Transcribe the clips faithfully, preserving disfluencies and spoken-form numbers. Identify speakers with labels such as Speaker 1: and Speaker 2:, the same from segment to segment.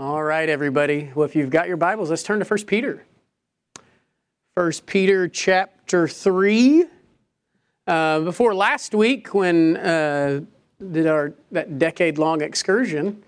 Speaker 1: All right, everybody. Well, if you've got your Bibles, let's turn to First Peter. First Peter chapter three. Uh, before last week, when uh, did our that decade-long excursion,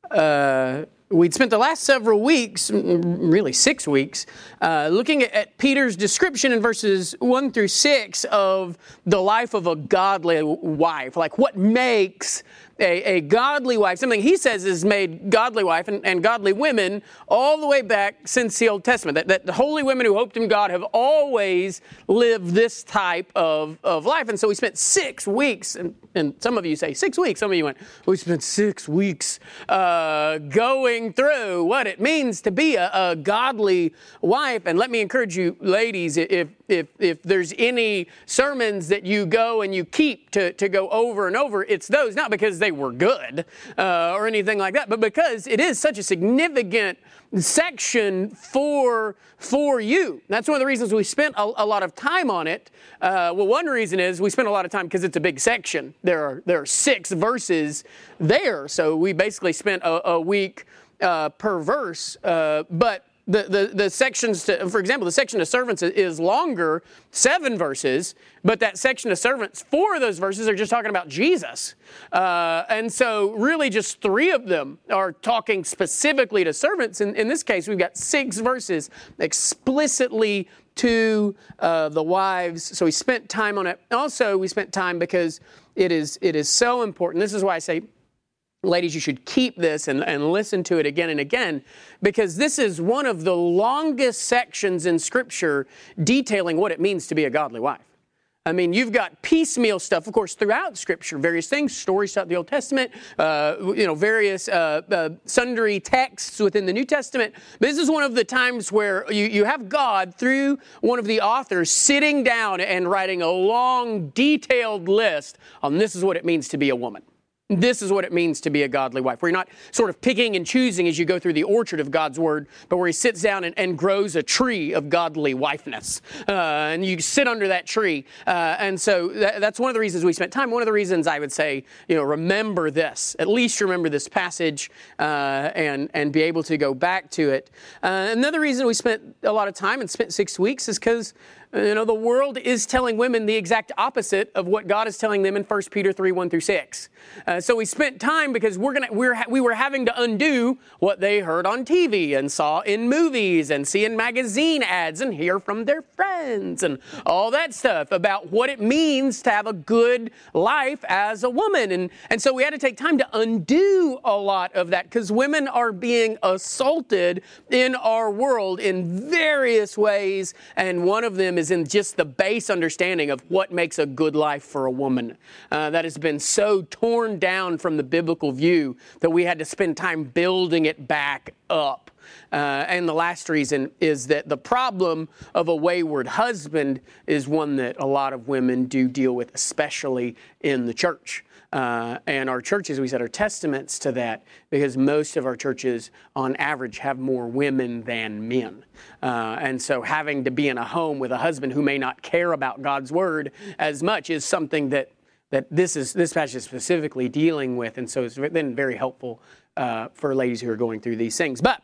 Speaker 1: uh, we'd spent the last several weeks, really six weeks, uh, looking at, at Peter's description in verses one through six of the life of a godly wife. Like what makes A, a godly wife, something he says is made godly wife and, and godly women all the way back since the Old Testament. That, that the holy women who hoped in God have always lived this type of, of life. And so we spent six weeks, and, and some of you say six weeks, some of you went, we spent six weeks uh, going through what it means to be a, a godly wife. And let me encourage you, ladies, if If if there's any sermons that you go and you keep to, to go over and over, it's those, not because they were good uh, or anything like that, but because it is such a significant section for for you. That's one of the reasons we spent a, a lot of time on it. Uh, well, one reason is we spent a lot of time because it's a big section. There are there are six verses there, so we basically spent a, a week uh, per verse, uh, but The, the, the sections, to, for example, the section of servants is longer, seven verses, but that section of servants, four of those verses are just talking about Jesus. Uh, and so really just three of them are talking specifically to servants. In, in this case, we've got six verses explicitly to uh, the wives. So we spent time on it. Also, we spent time because it is it is so important. This is why I say, ladies, you should keep this and, and listen to it again and again, because this is one of the longest sections in Scripture detailing what it means to be a godly wife. I mean, you've got piecemeal stuff, of course, throughout Scripture, various things, stories throughout the Old Testament, uh, you know, various uh, uh, sundry texts within the New Testament. But this is one of the times where you, you have God, through one of the authors, sitting down and writing a long, detailed list on this is what it means to be a woman. This is what it means to be a godly wife, where you're not sort of picking and choosing as you go through the orchard of God's Word, but where He sits down and, and grows a tree of godly wifeness. Uh, and you sit under that tree. Uh, and so that, that's one of the reasons we spent time. One of the reasons I would say, you know, remember this. At least remember this passage uh, and, and be able to go back to it. Uh, another reason we spent a lot of time and spent six weeks is because you know, the world is telling women the exact opposite of what God is telling them in First Peter three, one through six. Uh, so we spent time because we're gonna we're we were having to undo what they heard on T V and saw in movies and see in magazine ads and hear from their friends and all that stuff about what it means to have a good life as a woman. And and so we had to take time to undo a lot of that, because women are being assaulted in our world in various ways, and one of them is in just the base understanding of what makes a good life for a woman. Uh, that has been so torn down from the biblical view that we had to spend time building it back up. Uh, and the last reason is that the problem of a wayward husband is one that a lot of women do deal with, especially in the church. Uh, and our churches, we said, are testaments to that, because most of our churches, on average, have more women than men. Uh, and so having to be in a home with a husband who may not care about God's Word as much is something that that this is this passage is specifically dealing with. And so it's been very helpful uh, for ladies who are going through these things. But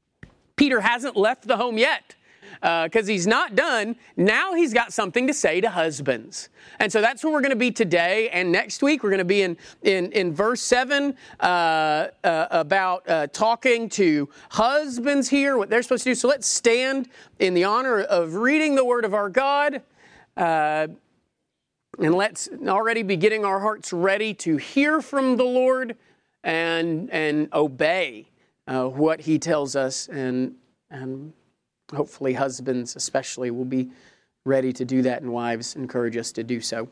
Speaker 1: Peter hasn't left the home yet, because uh, he's not done. Now he's got something to say to husbands. And so that's where we're going to be today. And next week we're going to be in, in, in verse seven uh, uh, about uh, talking to husbands here, what they're supposed to do. So let's stand in the honor of reading the Word of our God. Uh, and let's already be getting our hearts ready to hear from the Lord and, and obey uh, what He tells us. And, and hopefully husbands especially will be ready to do that, and wives encourage us to do so.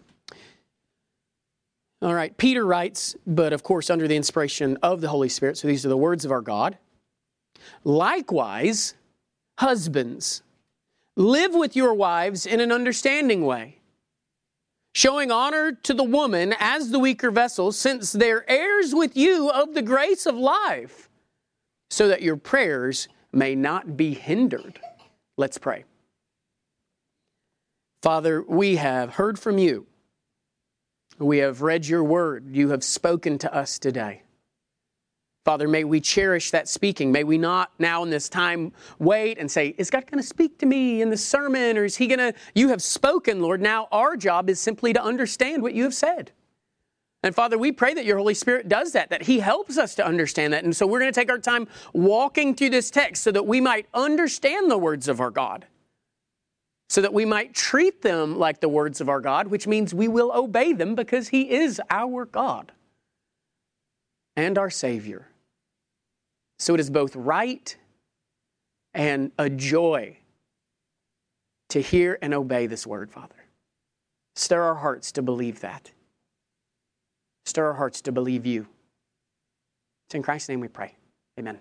Speaker 1: All right, Peter writes, but of course under the inspiration of the Holy Spirit, so these are the words of our God. Likewise, husbands, live with your wives in an understanding way, showing honor to the woman as the weaker vessel, since they're heirs with you of the grace of life, so that your prayers may not be hindered. Let's pray. Father, we have heard from you. We have read your word. You have spoken to us today. Father, may we cherish that speaking. May we not now in this time wait and say, is God going to speak to me in the sermon? Or is he going to, you have spoken, Lord. Now our job is simply to understand what you have said. And Father, we pray that your Holy Spirit does that, that he helps us to understand that. And so we're going to take our time walking through this text so that we might understand the words of our God, so that we might treat them like the words of our God, which means we will obey them because he is our God and our Savior. So it is both right and a joy to hear and obey this word, Father. Stir our hearts to believe that. Stir our hearts to believe you. It's in Christ's name we pray. Amen.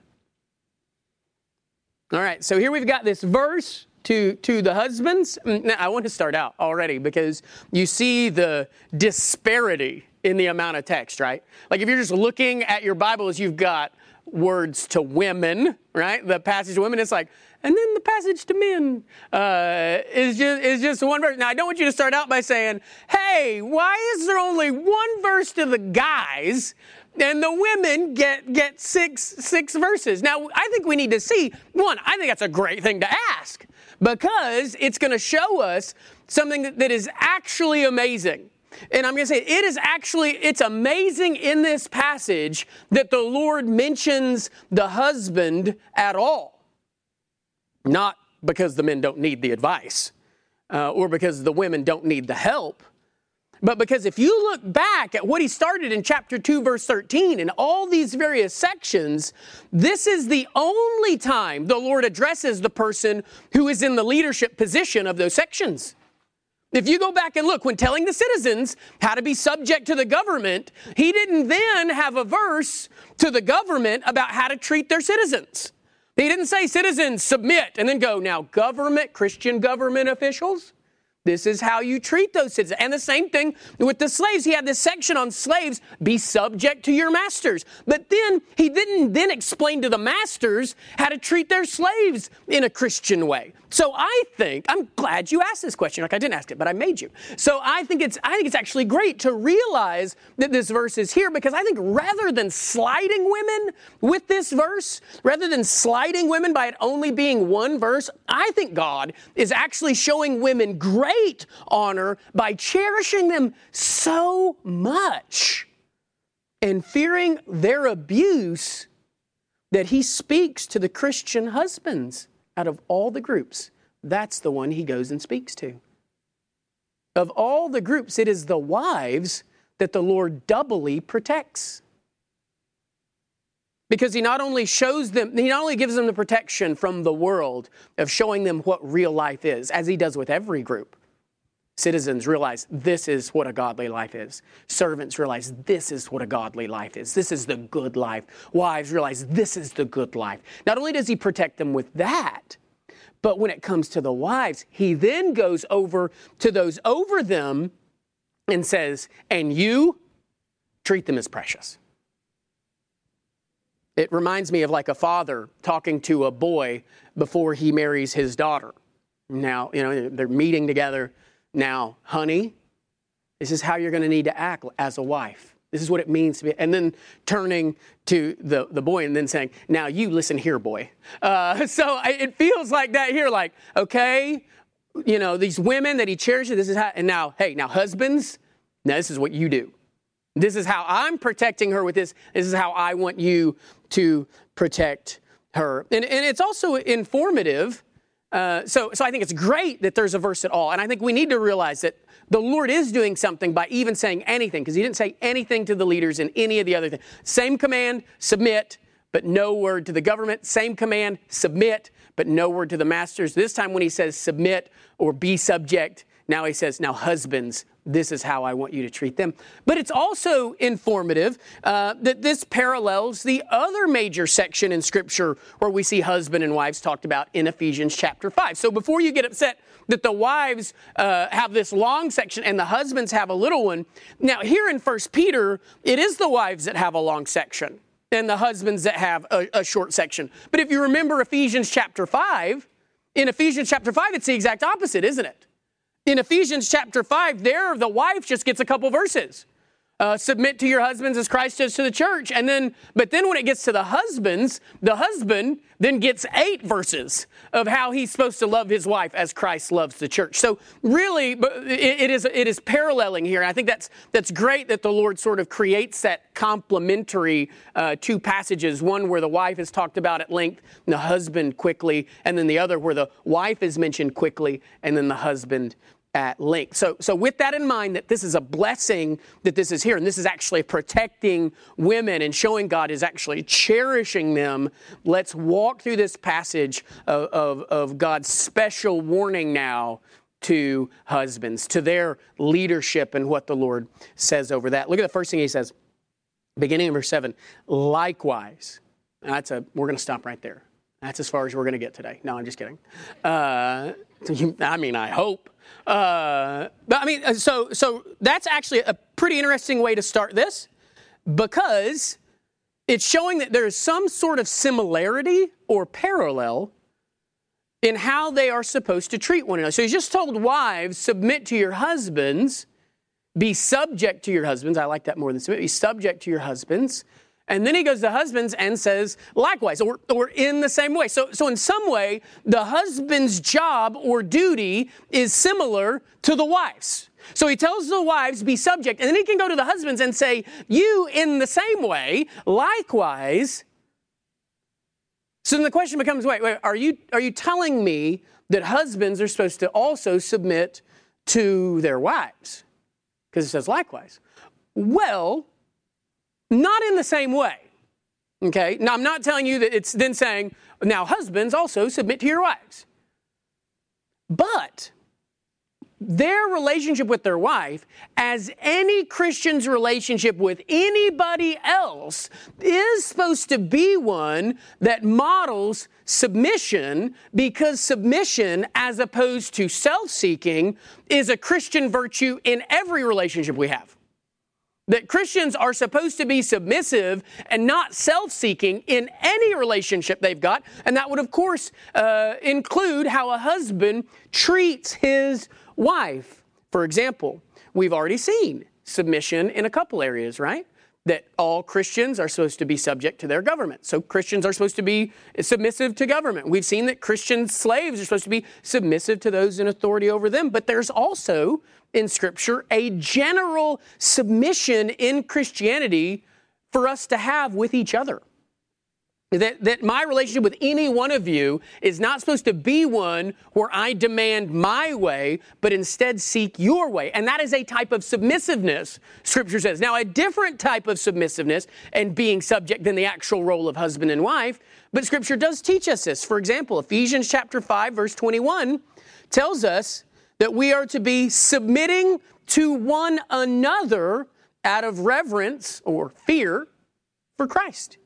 Speaker 1: All right, so here we've got this verse to, to the husbands. Now, I want to start out already because you see the disparity in the amount of text, right? Like if you're just looking at your Bibles, you've got words to women, right? The passage to women, it's like, and then the passage to men uh, is just is just one verse. Now, I don't want you to start out by saying, hey, why is there only one verse to the guys and the women get get six six verses? Now, I think we need to see, one, I think that's a great thing to ask because it's going to show us something that, that is actually amazing. And I'm going to say it is actually, it's amazing in this passage that the Lord mentions the husband at all. Not because the men don't need the advice uh, or because the women don't need the help, but because if you look back at what he started in chapter two, verse thirteen, in all these various sections, this is the only time the Lord addresses the person who is in the leadership position of those sections. If you go back and look, when telling the citizens how to be subject to the government, he didn't then have a verse to the government about how to treat their citizens. He didn't say, citizens, submit, and then go, now, government, Christian government officials, this is how you treat those citizens. And the same thing with the slaves. He had this section on slaves, be subject to your masters. But then he didn't then explain to the masters how to treat their slaves in a Christian way. So I think, I'm glad you asked this question. Like I didn't ask it, but I made you. So I think it's I think it's actually great to realize that this verse is here because I think rather than sliding women with this verse, rather than sliding women by it only being one verse, I think God is actually showing women great honor by cherishing them so much and fearing their abuse that he speaks to the Christian husbands. Out of all the groups, that's the one he goes and speaks to. Of all the groups, it is the wives that the Lord doubly protects. Because he not only shows them, he not only gives them the protection from the world of showing them what real life is, as he does with every group. Citizens realize this is what a godly life is. Servants realize this is what a godly life is. This is the good life. Wives realize this is the good life. Not only does he protect them with that, but when it comes to the wives, he then goes over to those over them and says, and you treat them as precious. It reminds me of like a father talking to a boy before he marries his daughter. Now, you know, they're meeting together. Now, honey, this is how you're going to need to act as a wife. This is what it means to be. And then turning to the, the boy and then saying, now you listen here, boy. Uh, so it feels like that here, like, okay, you know, these women that he cherishes, this is how, and now, hey, now husbands, now this is what you do. This is how I'm protecting her with this. This is how I want you to protect her. And, and it's also informative. Uh, so, so I think it's great that there's a verse at all. And I think we need to realize that the Lord is doing something by even saying anything, because he didn't say anything to the leaders in any of the other things. Same command, submit, but no word to the government. Same command, submit, but no word to the masters. This time when he says submit or be subject, now he says, now husbands, this is how I want you to treat them. But it's also informative uh, that this parallels the other major section in Scripture where we see husband and wives talked about in Ephesians chapter five. So before you get upset that the wives uh, have this long section and the husbands have a little one, now here in First Peter, it is the wives that have a long section and the husbands that have a, a short section. But if you remember Ephesians chapter five, in Ephesians chapter five, it's the exact opposite, isn't it? In Ephesians chapter five, there the wife just gets a couple verses. Uh, submit to your husbands as Christ does to the church. And then, but then when it gets to the husbands, the husband then gets eight verses of how he's supposed to love his wife as Christ loves the church. So really, it, it is it is paralleling here. And I think that's that's great that the Lord sort of creates that complementary uh, two passages. One where the wife is talked about at length, and the husband quickly, and then the other where the wife is mentioned quickly, and then the husband at length. So, so with that in mind, that this is a blessing that this is here, and this is actually protecting women and showing God is actually cherishing them, let's walk through this passage of, of, of God's special warning now to husbands, to their leadership and what the Lord says over that. Look at the first thing he says, beginning of verse seven, likewise. That's a, we're going to stop right there. That's as far as we're going to get today. No, I'm just kidding. Uh, I mean, I hope. Uh, but I mean, so so that's actually a pretty interesting way to start this, because it's showing that there is some sort of similarity or parallel in how they are supposed to treat one another. So he's just told wives, submit to your husbands, be subject to your husbands. I like that more than submit. Be subject to your husbands. And then he goes to husbands and says, likewise, or, or in the same way. So, so in some way, the husband's job or duty is similar to the wife's. So he tells the wives, be subject, and then he can go to the husbands and say, you in the same way, likewise. So then the question becomes, wait, wait, are you, are you telling me that husbands are supposed to also submit to their wives? Because it says likewise. Well, not in the same way, okay? Now, I'm not telling you that it's then saying, now husbands also submit to your wives. But their relationship with their wife, as any Christian's relationship with anybody else, is supposed to be one that models submission, because submission, as opposed to self-seeking, is a Christian virtue in every relationship we have. That Christians are supposed to be submissive and not self-seeking in any relationship they've got. And that would, of course, uh, include how a husband treats his wife. For example, we've already seen submission in a couple areas, right? That all Christians are supposed to be subject to their government. So Christians are supposed to be submissive to government. We've seen that Christian slaves are supposed to be submissive to those in authority over them. But there's also in Scripture a general submission in Christianity for us to have with each other. That, that my relationship with any one of you is not supposed to be one where I demand my way, but instead seek your way. And that is a type of submissiveness, Scripture says. Now, a different type of submissiveness and being subject than the actual role of husband and wife, but Scripture does teach us this. For example, Ephesians chapter five, verse twenty-one tells us that we are to be submitting to one another out of reverence or fear for Christ.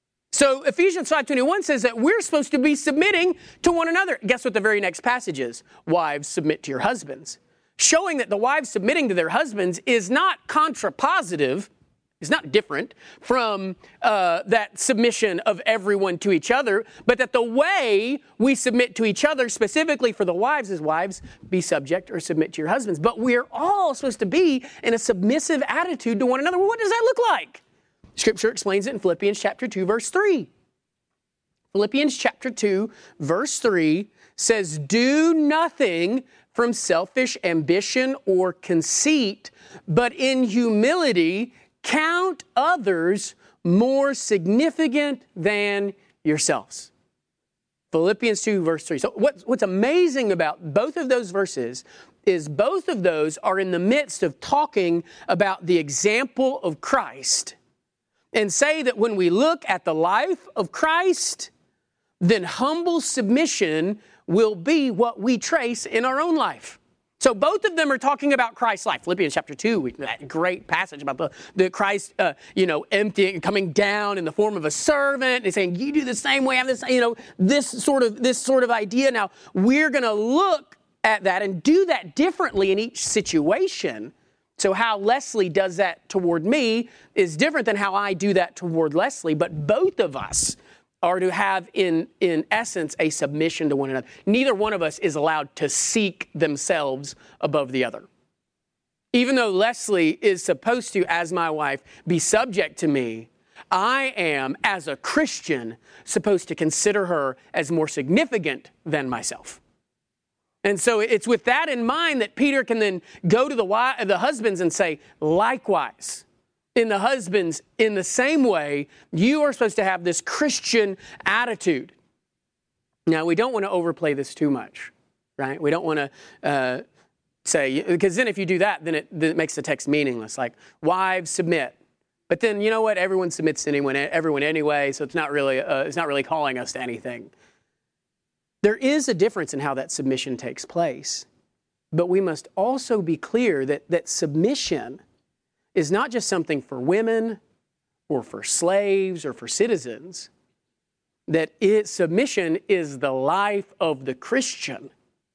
Speaker 1: So Ephesians five twenty-one says that we're supposed to be submitting to one another. Guess what the very next passage is? Wives, submit to your husbands. Showing that the wives submitting to their husbands is not contrapositive, is not different from uh, that submission of everyone to each other, but that the way we submit to each other, specifically for the wives, is wives, be subject or submit to your husbands. But we're all supposed to be in a submissive attitude to one another. Well, what does that look like? Scripture explains it in Philippians chapter two, verse three. Philippians chapter two, verse three says, do nothing from selfish ambition or conceit, but in humility count others more significant than yourselves. Philippians two, verse three. So what's, what's amazing about both of those verses is both of those are in the midst of talking about the example of Christ, and say that when we look at the life of Christ, then humble submission will be what we trace in our own life. So both of them are talking about Christ's life. Philippians chapter two, we, that great passage about the, the Christ, uh, you know, emptying, coming down in the form of a servant, and he's saying, you do the same way, have this, you know, this sort of, this sort of idea. Now, we're going to look at that and do that differently in each situation. So how Leslie does that toward me is different than how I do that toward Leslie, but both of us are to have, in, in essence, a submission to one another. Neither one of us is allowed to seek themselves above the other. Even though Leslie is supposed to, as my wife, be subject to me, I am, as a Christian, supposed to consider her as more significant than myself. And so it's with that in mind that Peter can then go to the, the husbands and say, likewise, in the husbands, in the same way, you are supposed to have this Christian attitude. Now, we don't want to overplay this too much, right? We don't want to uh, say, because then if you do that, then it, then it makes the text meaningless. Like, wives, submit. But then, you know what? Everyone submits to anyone, everyone anyway, so it's not really, uh, it's not really calling us to anything. There is a difference in how that submission takes place. But we must also be clear that, that submission is not just something for women or for slaves or for citizens. That it, submission is the life of the Christian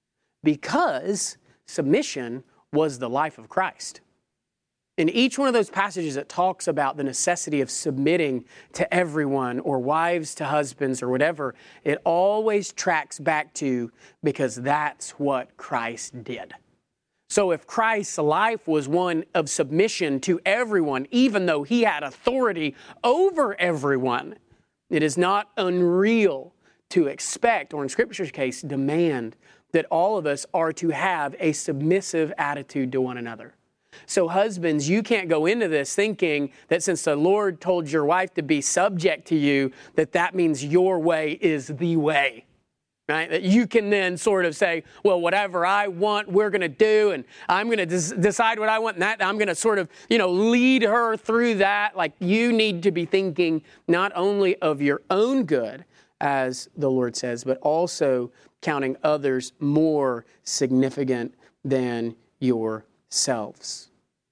Speaker 1: because submission was the life of Christ. In each one of those passages, it talks about the necessity of submitting to everyone, or wives to husbands, or whatever. It always tracks back to because that's what Christ did. So if Christ's life was one of submission to everyone, even though he had authority over everyone, it is not unreal to expect, or in Scripture's case, demand, that all of us are to have a submissive attitude to one another. So husbands, you can't go into this thinking that since the Lord told your wife to be subject to you, that that means your way is the way, right? That you can then sort of say, well, whatever I want, we're going to do, and I'm going to des- decide what I want, and that I'm going to sort of, you know, lead her through that. Like, you need to be thinking not only of your own good, as the Lord says, but also counting others more significant than yourselves.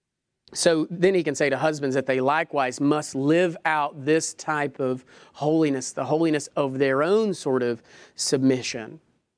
Speaker 1: So then he can say to husbands that they likewise must live out this type of holiness, the holiness of their own sort of submission.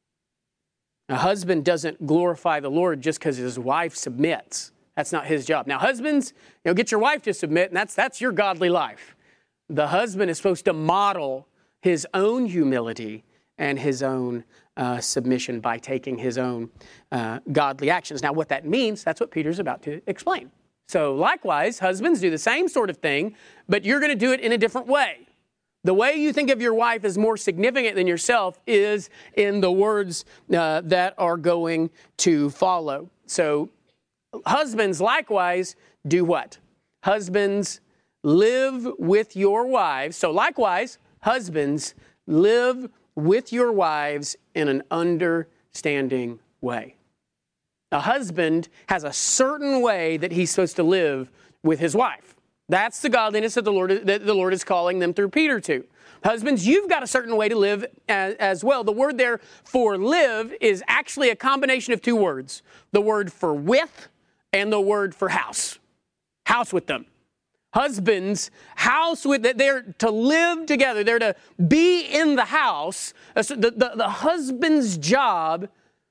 Speaker 1: A husband doesn't glorify the Lord just because his wife submits. That's not his job. Now, husbands, you know, get your wife to submit, and that's that's your godly life. The husband is supposed to model his own humility and his own uh, submission by taking his own uh, godly actions. Now, what that means, that's what Peter's about to explain. So likewise, husbands, do the same sort of thing, but you're going to do it in a different way. The way you think of your wife as more significant than yourself is in the words uh, that are going to follow. So husbands, likewise, do what? Husbands, live with your wives. So likewise, husbands, live with your wives in an understanding way. A husband has a certain way that he's supposed to live with his wife. That's the godliness that the Lord, that the Lord is calling them through Peter to. Husbands, you've got a certain way to live as, as well. The word there for live is actually a combination of two words. The word for with and the word for house. House with them. Husbands, house with, they're to live together. They're to be in the house. The, the, the husband's job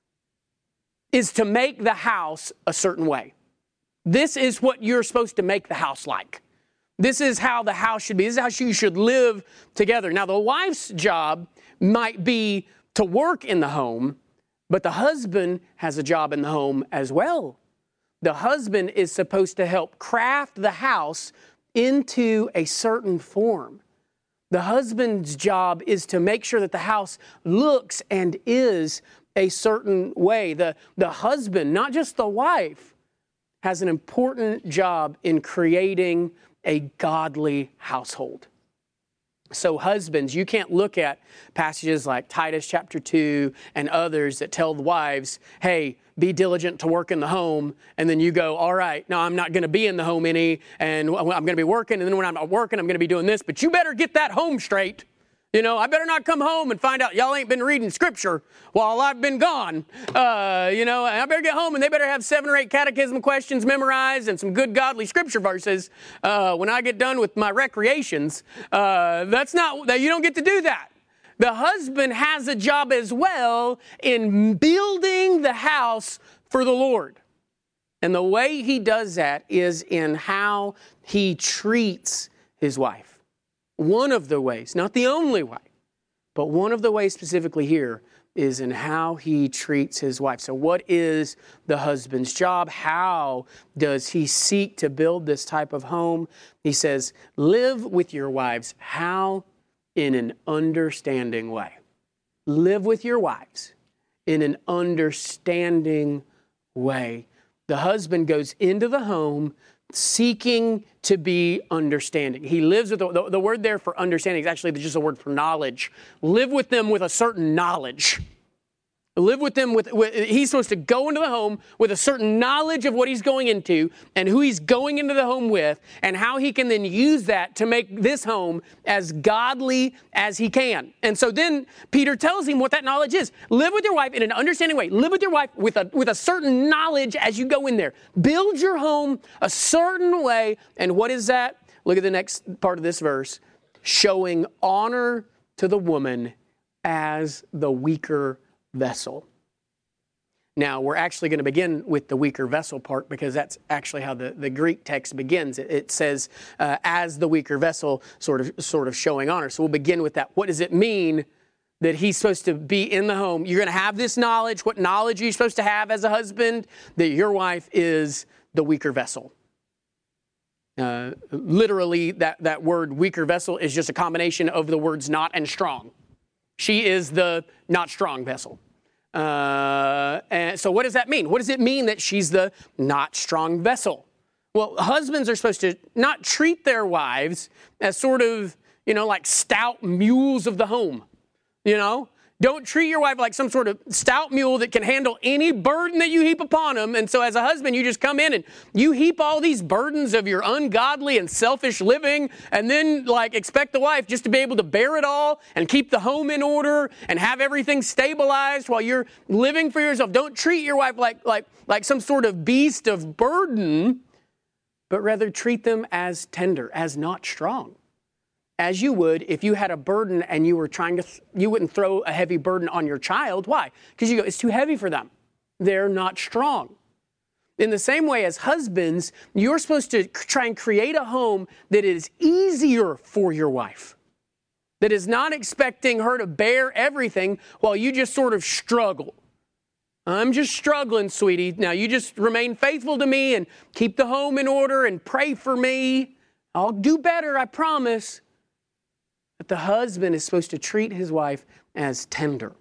Speaker 1: is to make the house a certain way. This is what you're supposed to make the house like. This is how the house should be. This is how you should live together. Now, the wife's job might be to work in the home, but the husband has a job in the home as well. The husband is supposed to help craft the house into a certain form. The husband's job is to make sure that the house looks and is a certain way. The, the husband, not just the wife, has an important job in creating a godly household. So husbands, you can't look at passages like Titus chapter two and others that tell the wives, hey, be diligent to work in the home, and then you go, all right, no, I'm not going to be in the home any, and I'm going to be working, and then when I'm not working, I'm going to be doing this, but you better get that home straight. You know, I better not come home and find out y'all ain't been reading Scripture while I've been gone. Uh, you know, I better get home and they better have seven or eight catechism questions memorized and some good godly Scripture verses uh, when I get done with my recreations. Uh, that's not, that you don't get to do that. The husband has a job as well in building the house for the Lord. And the way he does that is in how he treats his wife. One of the ways, not the only way, But one of the ways specifically here is in how he treats his wife. So what is the husband's job? How does he seek to build this type of home? He says, live with your wives. How? In an understanding way. Live with your wives in an understanding way. The husband goes into the home seeking to be understanding. He lives with, the, the word there for understanding is actually just a word for knowledge. Live with them with a certain knowledge. Live with them with, with, he's supposed to go into the home with a certain knowledge of what he's going into and who he's going into the home with and how he can then use that to make this home as godly as he can. And so then Peter tells him what that knowledge is. Live with your wife in an understanding way. Live with your wife with a, with a certain knowledge as you go in there. Build your home a certain way. And what is that? Look at the next part of this verse. Showing honor to the woman as the weaker vessel. Now, we're actually going to begin with the weaker vessel part because that's actually how the, the Greek text begins. It, it says, uh, as the weaker vessel, sort of, sort of showing honor. So we'll begin with that. What does it mean that he's supposed to be in the home? You're going to have this knowledge. What knowledge are you supposed to have as a husband? That your wife is the weaker vessel. Uh, literally, that, that word weaker vessel is just a combination of the words not and strong. She is the not strong vessel. Uh, and so what does that mean? What does it mean that she's the not strong vessel? Well, husbands are supposed to not treat their wives as sort of, you know, like stout mules of the home, you know? Don't treat your wife like some sort of stout mule that can handle any burden that you heap upon them. And so as a husband, you just come in and you heap all these burdens of your ungodly and selfish living and then like expect the wife just to be able to bear it all and keep the home in order and have everything stabilized while you're living for yourself. Don't treat your wife like, like, like some sort of beast of burden, but rather treat them as tender, as not strong. As you would if you had a burden and you were trying to, th- you wouldn't throw a heavy burden on your child. Why? Because you go, it's too heavy for them. They're not strong. In the same way as husbands, you're supposed to try and create a home that is easier for your wife. That is not expecting her to bear everything while you just sort of struggle. I'm just struggling, sweetie. Now you just remain faithful to me and keep the home in order and pray for me. I'll do better, I promise. But the husband is supposed to treat his wife as tender.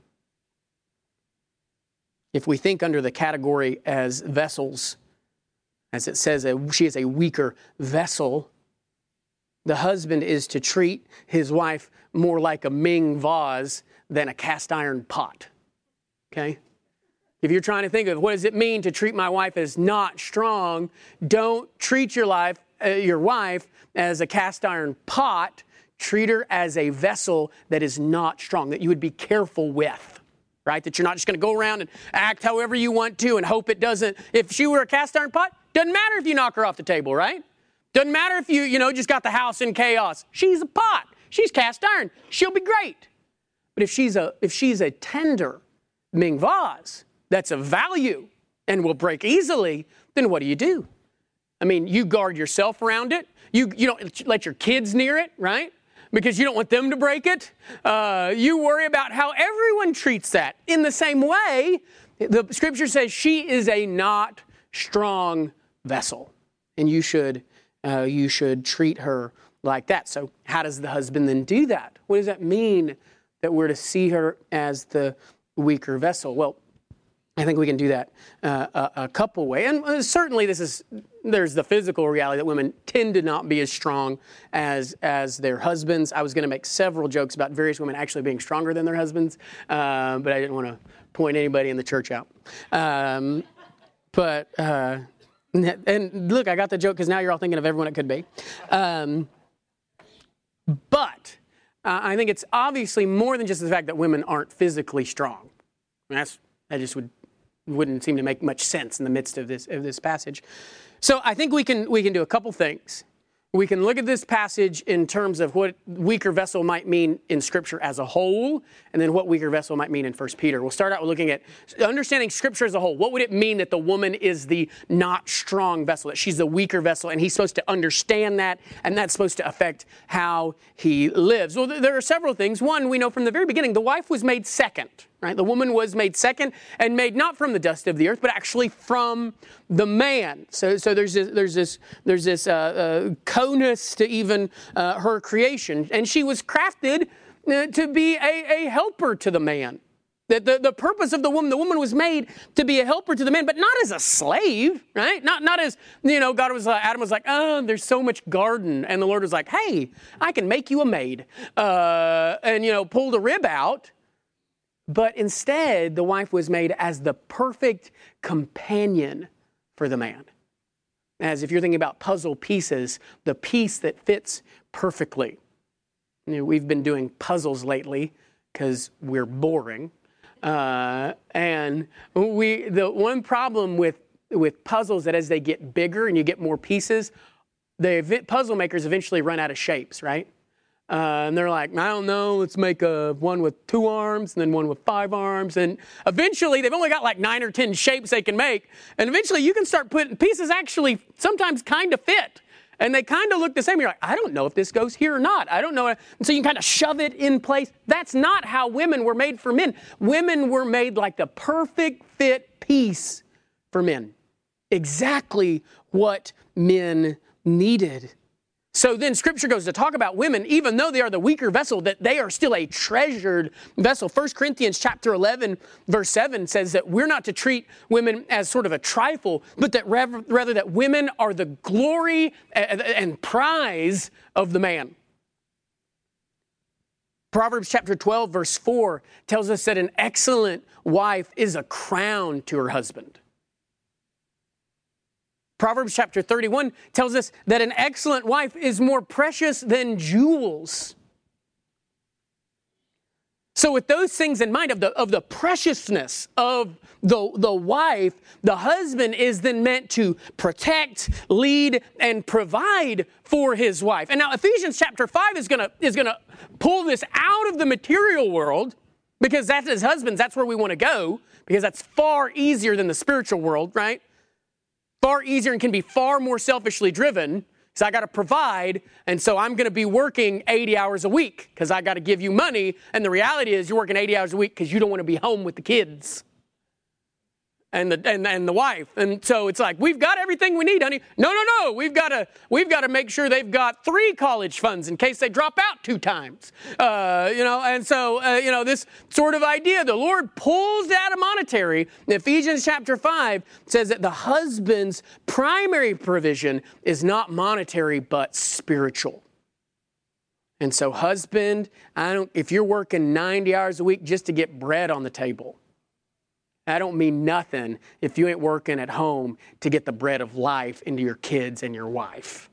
Speaker 1: If we think under the category as vessels, as it says, she is a weaker vessel, the husband is to treat his wife more like a Ming vase than a cast iron pot. Okay? If you're trying to think of what does it mean to treat my wife as not strong, don't treat your life, uh, your wife as a cast iron pot. Treat her as a vessel that is not strong, that you would be careful with, right? That you're not just going to go around and act however you want to and hope it doesn't. If she were a cast iron pot, doesn't matter if you knock her off the table, right? Doesn't matter if you, you know, just got the house in chaos. She's a pot. She's cast iron. She'll be great. But if she's a, if she's a tender Ming vase that's of value and will break easily, then what do you do? I mean, you guard yourself around it. You, you don't let your kids near it, right? Because you don't want them to break it. Uh, you worry about how everyone treats that. In the same way, the scripture says she is a not strong vessel. And you should, uh, you should treat her like that. So how does the husband then do that? What does that mean that we're to see her as the weaker vessel? Well, I think we can do that uh, a, a couple ways. And uh, certainly this is, there's the physical reality that women tend to not be as strong as as their husbands. I was going to make several jokes about various women actually being stronger than their husbands, uh, but I didn't want to point anybody in the church out. Um, but, uh, and look, I got the joke because now you're all thinking of everyone it could be. Um, but uh, I think it's obviously more than just the fact that women aren't physically strong. I mean, that's, that just would wouldn't seem to make much sense in the midst of this of this passage. So I think we can we can do a couple things. we can look at this passage in terms of what weaker vessel might mean in Scripture as a whole, and then what weaker vessel might mean in First Peter. We'll start out with looking at understanding Scripture as a whole. What would it mean that the woman is the not strong vessel, that she's the weaker vessel, and he's supposed to understand that, and that's supposed to affect how he lives? Well, there are several things. One, we know from the very beginning, the wife was made second. Right? The woman was made second and made not from the dust of the earth, but actually from the man. So, so there's this, there's this, there's this uh, uh, conus to even uh, her creation, and she was crafted uh, to be a, a helper to the man. That the, the purpose of the woman, the woman was made to be a helper to the man, but not as a slave, right? Not not as, you know, God was, uh, Adam was like, oh, there's so much garden, and the Lord was like, hey, I can make you a maid, uh, and you know, pulled a rib out. But instead, the wife was made as the perfect companion for the man. As if you're thinking about puzzle pieces, the piece that fits perfectly. You know, we've been doing puzzles lately because we're boring. Uh, and we the one problem with, with puzzles that as they get bigger and you get more pieces, the puzzle makers eventually run out of shapes, right? Uh, and they're like, I don't know, let's make a one with two arms and then one with five arms. And eventually, they've only got like nine or ten shapes they can make. And eventually, you can start putting pieces actually sometimes kind of fit. And they kind of look the same. You're like, I don't know if this goes here or not. I don't know. And so you can kind of shove it in place. That's not how women were made for men. Women were made like the perfect fit piece for men. Exactly what men needed. So then Scripture goes to talk about women, even though they are the weaker vessel, that they are still a treasured vessel. First Corinthians chapter eleven, verse seven says that we're not to treat women as sort of a trifle, but that rather that women are the glory and prize of the man. Proverbs chapter twelve, verse four tells us that an excellent wife is a crown to her husband. Proverbs chapter thirty-one tells us that an excellent wife is more precious than jewels. So with those things in mind of the, of the preciousness of the, the wife, the husband is then meant to protect, lead, and provide for his wife. And now Ephesians chapter five is going to is going to pull this out of the material world, because that's as husbands, that's where we want to go, because that's far easier than the spiritual world, right? Far easier and can be far more selfishly driven. So I got to provide, and so I'm going to be working eighty hours a week because I got to give you money. And the reality is you're working eighty hours a week because you don't want to be home with the kids and the and, and the wife. And so it's like, we've got everything we need, honey. No, no, no. We've got to we've got to make sure they've got three college funds in case they drop out two times. Uh, you know, and so uh, you know, this sort of idea, the Lord pulls out of monetary. Ephesians chapter five says that the husband's primary provision is not monetary but spiritual. And so, husband, I don't if you're working ninety hours a week just to get bread on the table, I don't mean nothing if you ain't working at home to get the bread of life into your kids and your wife.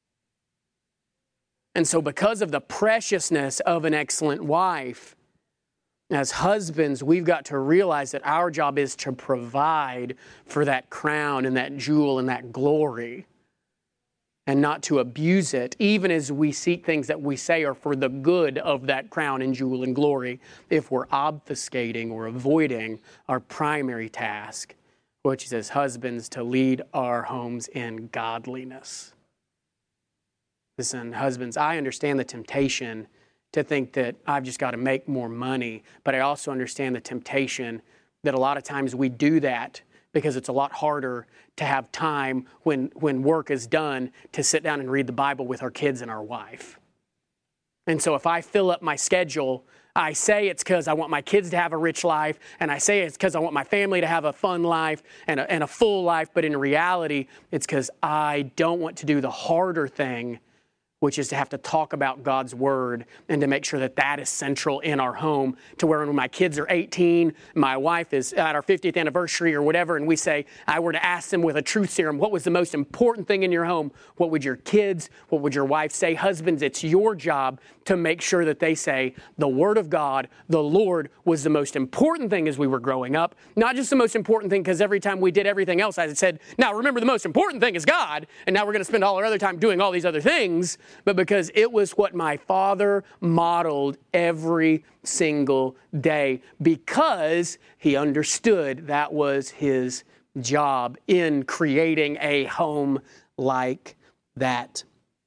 Speaker 1: And so because of the preciousness of an excellent wife, as husbands, we've got to realize that our job is to provide for that crown and that jewel and that glory, and not to abuse it, even as we seek things that we say are for the good of that crown and jewel and glory, if we're obfuscating or avoiding our primary task, which is as husbands to lead our homes in godliness. Listen, husbands, I understand the temptation to think that I've just got to make more money, but I also understand the temptation that a lot of times we do that because it's a lot harder to have time when, when work is done to sit down and read the Bible with our kids and our wife. And so if I fill up my schedule, I say it's because I want my kids to have a rich life, and I say it's because I want my family to have a fun life and a, and a full life, but in reality, it's because I don't want to do the harder thing, which is to have to talk about God's word and to make sure that that is central in our home, to where when my kids are eighteen, my wife is at our fiftieth anniversary or whatever, and we say, I were to ask them with a truth serum, what was the most important thing in your home? What would your kids, what would your wife say? Husbands, it's your job to make sure that they say the word of God, the Lord, was the most important thing as we were growing up. Not just the most important thing because every time we did everything else, I said, now remember the most important thing is God, and now we're going to spend all our other time doing all these other things, but because it was what my father modeled every single day, because he understood that was his job in creating a home like that.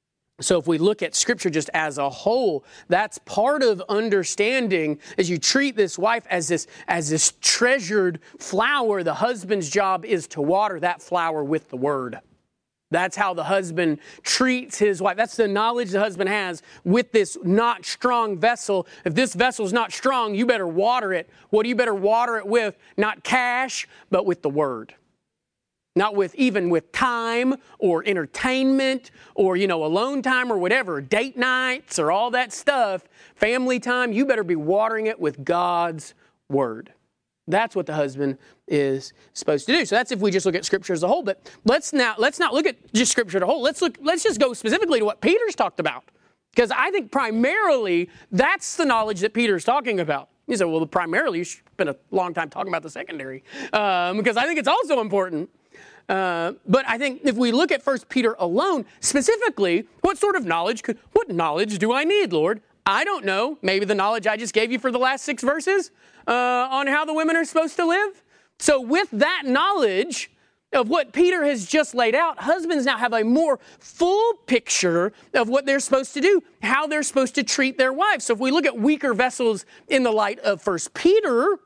Speaker 1: So if we look at Scripture just as a whole, that's part of understanding as you treat this wife as this, as this treasured flower. The husband's job is to water that flower with the Word. That's how the husband treats his wife. That's the knowledge the husband has with this not strong vessel. If this vessel's not strong, you better water it. What do you better water it with? Not cash, but with the Word. Not with even with time or entertainment or, you know, alone time or whatever, date nights or all that stuff, family time. You better be watering it with God's Word. That's what the husband is supposed to do. So that's if we just look at Scripture as a whole. But let's now let's not look at just Scripture as a whole. Let's look. Let's just go specifically to what Peter's talked about, because I think primarily that's the knowledge that Peter's talking about. You say, well, primarily you spent a long time talking about the secondary, um, because I think it's also important. Uh, but I think if we look at First Peter alone, specifically, what sort of knowledge could, what knowledge do I need, Lord? I don't know. Maybe the knowledge I just gave you for the last six verses uh, on how the women are supposed to live. So with that knowledge of what Peter has just laid out, husbands now have a more full picture of what they're supposed to do, how they're supposed to treat their wives. So if we look at weaker vessels in the light of First Peter,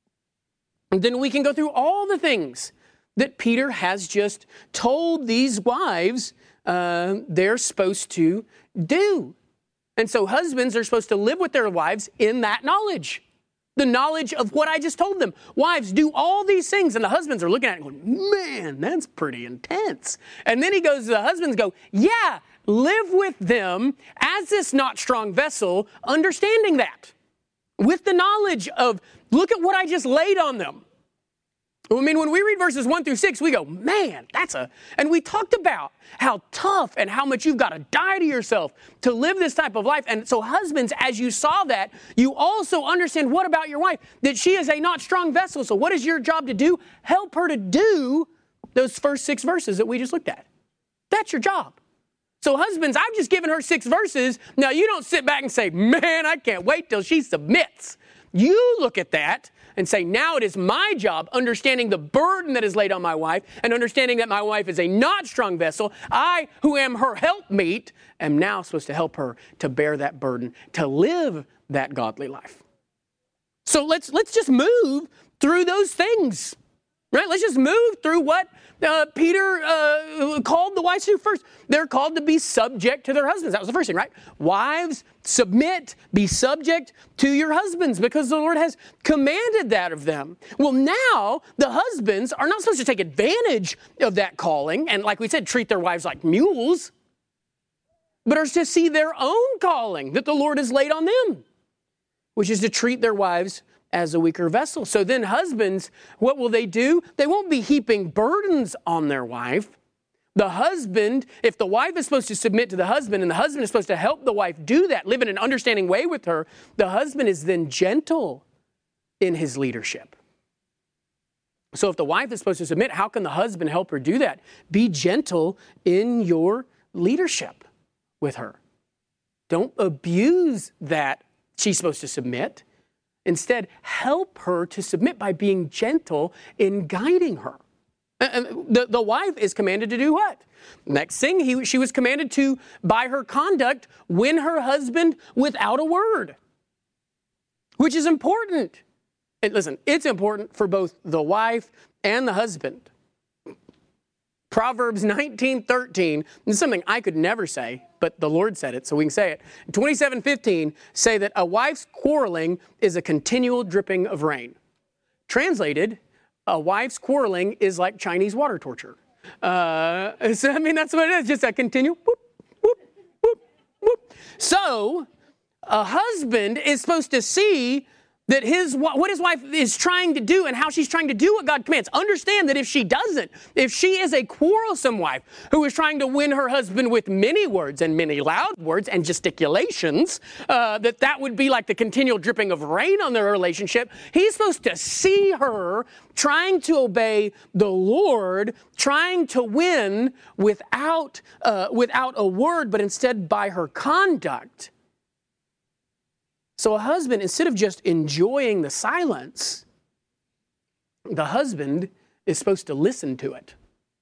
Speaker 1: then we can go through all the things that Peter has just told these wives uh, they're supposed to do. And so husbands are supposed to live with their wives in that knowledge. The knowledge of what I just told them. Wives, do all these things. And the husbands are looking at it and going, man, that's pretty intense. And then he goes, the husbands go, yeah, live with them as this not strong vessel, understanding that. With the knowledge of, look at what I just laid on them. I mean, when we read verses one through six, we go, man, that's a... And we talked about how tough and how much you've got to die to yourself to live this type of life. And so husbands, as you saw that, you also understand what about your wife? That she is a not strong vessel. So what is your job to do? Help her to do those first six verses that we just looked at. That's your job. So husbands, I've just given her six verses. Now you don't sit back and say, man, I can't wait till she submits. You look at that and say, now it is my job, understanding the burden that is laid on my wife and understanding that my wife is a not strong vessel. I, who am her helpmeet, am now supposed to help her to bear that burden, to live that godly life. So let's, let's just move through those things, right? Let's just move through what uh, Peter uh, called the wives to first. They're called to be subject to their husbands. That was the first thing, right? Wives, submit, be subject to your husbands because the Lord has commanded that of them. Well, now the husbands are not supposed to take advantage of that calling and, like we said, treat their wives like mules, but are to see their own calling that the Lord has laid on them, which is to treat their wives as a weaker vessel. So then husbands, what will they do? They won't be heaping burdens on their wife. The husband, if the wife is supposed to submit to the husband and the husband is supposed to help the wife do that, live in an understanding way with her, the husband is then gentle in his leadership. So if the wife is supposed to submit, how can the husband help her do that? Be gentle in your leadership with her. Don't abuse that she's supposed to submit. Instead, help her to submit by being gentle in guiding her. The, the wife is commanded to do what? Next thing, he, she was commanded to, by her conduct, win her husband without a word, which is important. And listen, it's important for both the wife and the husband. Proverbs nineteen thirteen, this is something I could never say, but the Lord said it, so we can say it. twenty-seven fifteen say that a wife's quarreling is a continual dripping of rain. Translated, a wife's quarreling is like Chinese water torture. Uh, so, I mean, that's what it is, just a continual whoop, whoop, whoop, whoop. So a husband is supposed to see that his what his wife is trying to do and how she's trying to do what God commands. Understand that if she doesn't, if she is a quarrelsome wife who is trying to win her husband with many words and many loud words and gesticulations, uh, that that would be like the continual dripping of rain on their relationship. He's supposed to see her trying to obey the Lord, trying to win without uh, without a word, but instead by her conduct. So a husband, instead of just enjoying the silence, the husband is supposed to listen to it.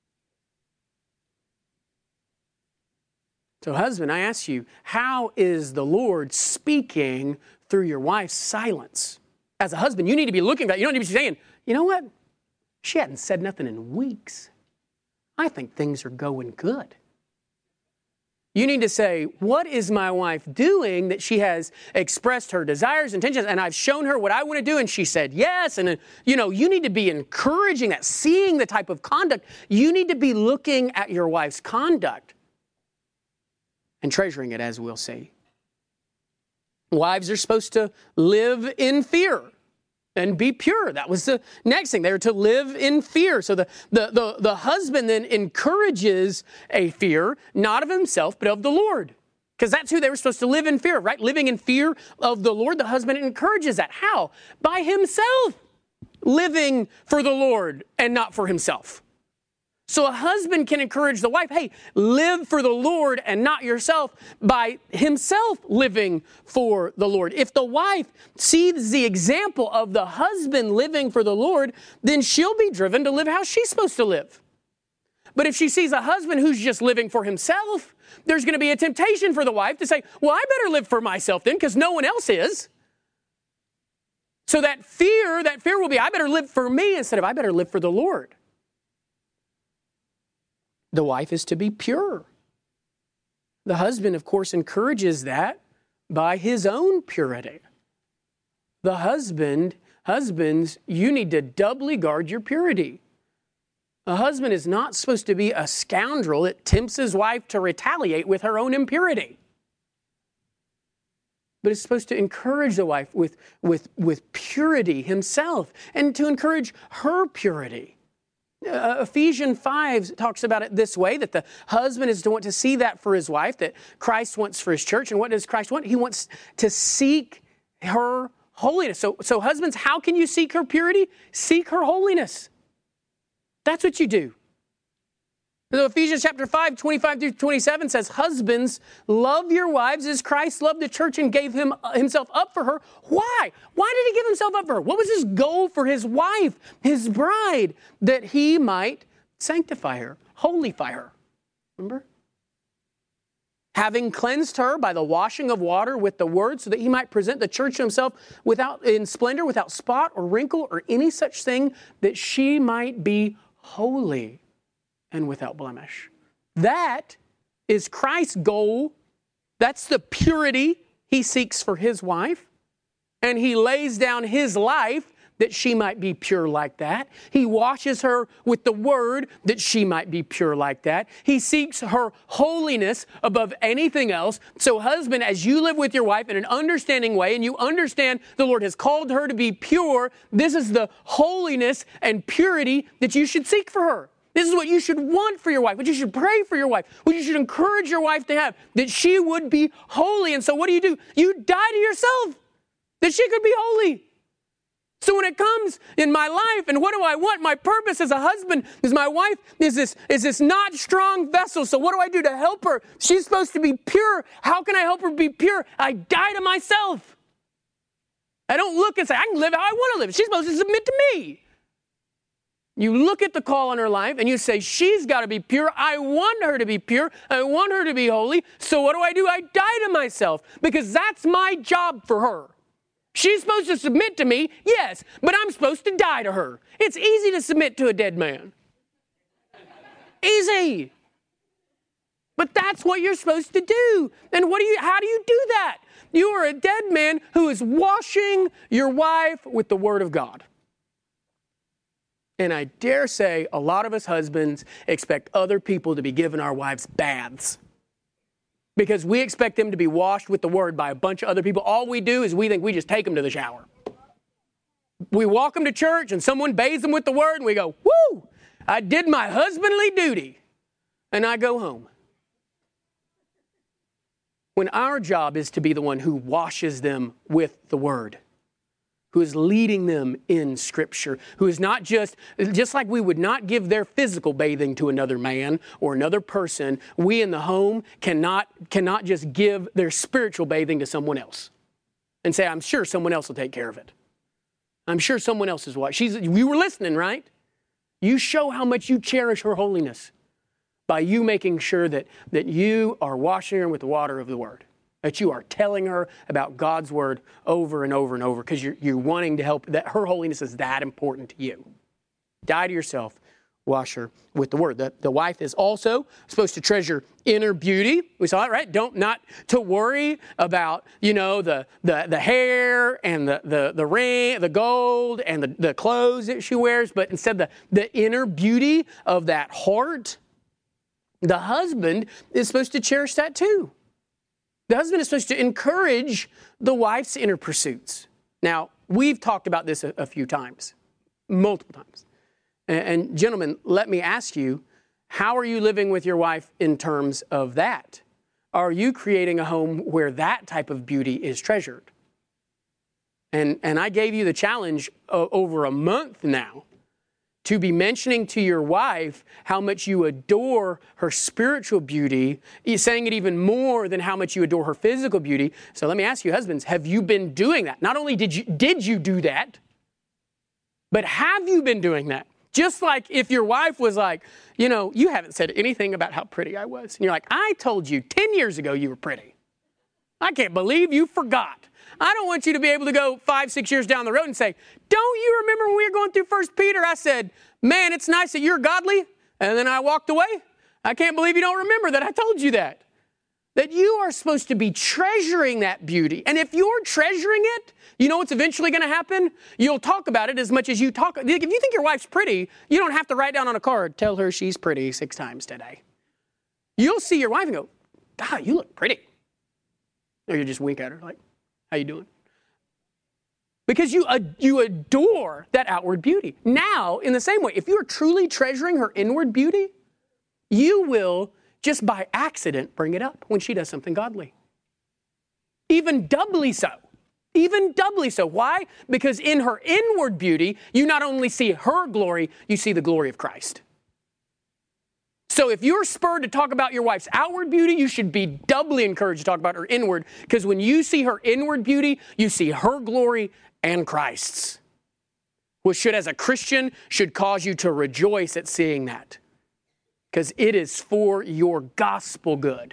Speaker 1: So husband, I ask you, how is the Lord speaking through your wife's silence? As a husband, you need to be looking at it. You don't need to be saying, you know what? She hadn't said nothing in weeks. I think things are going good. You need to say, what is my wife doing that she has expressed her desires, intentions, and I've shown her what I want to do, and she said yes. And, you know, you need to be encouraging that, seeing the type of conduct. You need to be looking at your wife's conduct and treasuring it, as we'll see. Wives are supposed to live in fear and be pure. That was the next thing. They were to live in fear. So the, the, the, the husband then encourages a fear, not of himself, but of the Lord. Because that's who they were supposed to live in fear of, right? Living in fear of the Lord. The husband encourages that. How? By himself living for the Lord and not for himself. So a husband can encourage the wife, hey, live for the Lord and not yourself, by himself living for the Lord. If the wife sees the example of the husband living for the Lord, then she'll be driven to live how she's supposed to live. But if she sees a husband who's just living for himself, there's going to be a temptation for the wife to say, well, I better live for myself then, because no one else is. So that fear, that fear will be, I better live for me instead of I better live for the Lord. The wife is to be pure. The husband, of course, encourages that by his own purity. The husband, husbands, you need to doubly guard your purity. A husband is not supposed to be a scoundrel that tempts his wife to retaliate with her own impurity. But is supposed to encourage the wife with, with, with purity himself and to encourage her purity. Uh, Ephesians five talks about it this way, that the husband is to want to see that for his wife, that Christ wants for his church. And what does Christ want? He wants to seek her holiness. So, so husbands, how can you seek her purity? Seek her holiness. That's what you do. So Ephesians chapter five, twenty-five through twenty-seven says, husbands, love your wives as Christ loved the church and gave him himself up for her. Why? Why did he give himself up for her? What was his goal for his wife, his bride? That he might sanctify her, holify her. Remember? Having cleansed her by the washing of water with the word, so that he might present the church to himself without, in splendor, without spot or wrinkle or any such thing, that she might be holy and without blemish. That is Christ's goal. That's the purity he seeks for his wife. And he lays down his life that she might be pure like that. He washes her with the word that she might be pure like that. He seeks her holiness above anything else. So husband, as you live with your wife in an understanding way, and you understand the Lord has called her to be pure, this is the holiness and purity that you should seek for her. This is what you should want for your wife, what you should pray for your wife, what you should encourage your wife to have, that she would be holy. And so what do you do? You die to yourself, that she could be holy. So when it comes in my life, and what do I want? My purpose as a husband is my wife is this, is this not strong vessel. So what do I do to help her? She's supposed to be pure. How can I help her be pure? I die to myself. I don't look and say, I can live how I want to live. She's supposed to submit to me. You look at the call on her life and you say, she's got to be pure. I want her to be pure. I want her to be holy. So what do I do? I die to myself, because that's my job for her. She's supposed to submit to me, yes, but I'm supposed to die to her. It's easy to submit to a dead man. Easy. But that's what you're supposed to do. And what do you, how do you do that? You are a dead man who is washing your wife with the Word of God. And I dare say a lot of us husbands expect other people to be giving our wives baths. because we expect them to be washed with the word by a bunch of other people. All we do is we think we just take them to the shower. We walk them to church and someone bathes them with the word and we go, woo, I did my husbandly duty, and I go home. When our job is to be the one who washes them with the word, who is leading them in Scripture, who is not just, just like we would not give their physical bathing to another man or another person, we in the home cannot, cannot just give their spiritual bathing to someone else and say, I'm sure someone else will take care of it. I'm sure someone else is watching. She's, you were listening, right? You show how much you cherish her holiness by you making sure that, that you are washing her with the water of the word. That you are telling her about God's word over and over and over because you're, you're wanting to help, that her holiness is that important to you. Die to yourself, wash her with the word. The, the wife is also supposed to treasure inner beauty. We saw it, right? Don't, not to worry about, you know, the, the, the hair and the, the, the ring, the gold and the, the clothes that she wears, but instead the, the inner beauty of that heart. The husband is supposed to cherish that too. The husband is supposed to encourage the wife's inner pursuits. Now, we've talked about this a, a few times, multiple times. And, and gentlemen, let me ask you, how are you living with your wife in terms of that? Are you creating a home where that type of beauty is treasured? And, and I gave you the challenge uh, over a month now to be mentioning to your wife how much you adore her spiritual beauty, saying it even more than how much you adore her physical beauty. So let me ask you, husbands, have you been doing that? Not only did you, did you do that, but have you been doing that? Just like if your wife was like, you know, you haven't said anything about how pretty I was. And you're like, I told you ten years ago you were pretty. I can't believe you forgot. I don't want you to be able to go five, six years down the road and say, don't you remember when we were going through First Peter? I said, man, it's nice that you're godly. And then I walked away. I can't believe you don't remember that I told you that. That you are supposed to be treasuring that beauty. And if you're treasuring it, you know what's eventually going to happen? You'll talk about it as much as you talk. If you think your wife's pretty, you don't have to write down on a card, tell her she's pretty six times today. You'll see your wife and go, God, you look pretty. Or you just wink at her like, how you doing? Because you, uh, you adore that outward beauty. Now, in the same way, if you are truly treasuring her inward beauty, you will, just by accident, bring it up when she does something godly. Even doubly so. Even doubly so. Why? Because in her inward beauty, you not only see her glory, you see the glory of Christ. So if you're spurred to talk about your wife's outward beauty, you should be doubly encouraged to talk about her inward, because when you see her inward beauty, you see her glory and Christ's, which should, as a Christian, should cause you to rejoice at seeing that, because it is for your gospel good.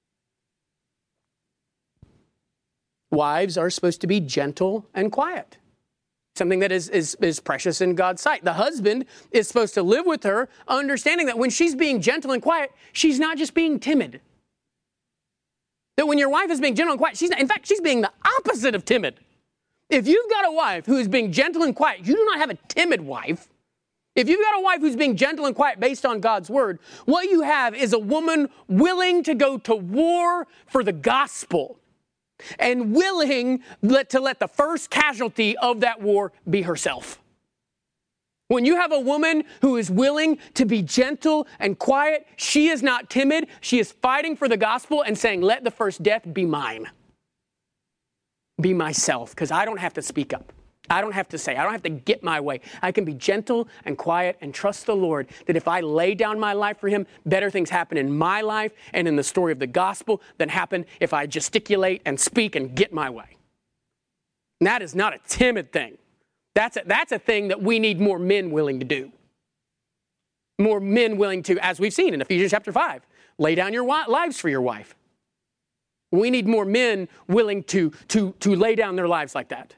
Speaker 1: Wives are supposed to be gentle and quiet. Something that is, is, is precious in God's sight. The husband is supposed to live with her, understanding that when she's being gentle and quiet, she's not just being timid. That when your wife is being gentle and quiet, she's not, in fact, she's being the opposite of timid. If you've got a wife who is being gentle and quiet, you do not have a timid wife. If you've got a wife who's being gentle and quiet based on God's word, what you have is a woman willing to go to war for the gospel, and willing to let the first casualty of that war be herself. When you have a woman who is willing to be gentle and quiet, she is not timid. She is fighting for the gospel and saying, let the first death be mine. Be myself, because I don't have to speak up. I don't have to say, I don't have to get my way. I can be gentle and quiet and trust the Lord that if I lay down my life for him, better things happen in my life and in the story of the gospel than happen if I gesticulate and speak and get my way. And that is not a timid thing. That's a, that's a thing that we need more men willing to do. More men willing to, as we've seen in Ephesians chapter five, lay down your lives for your wife. We need more men willing to, to, to lay down their lives like that.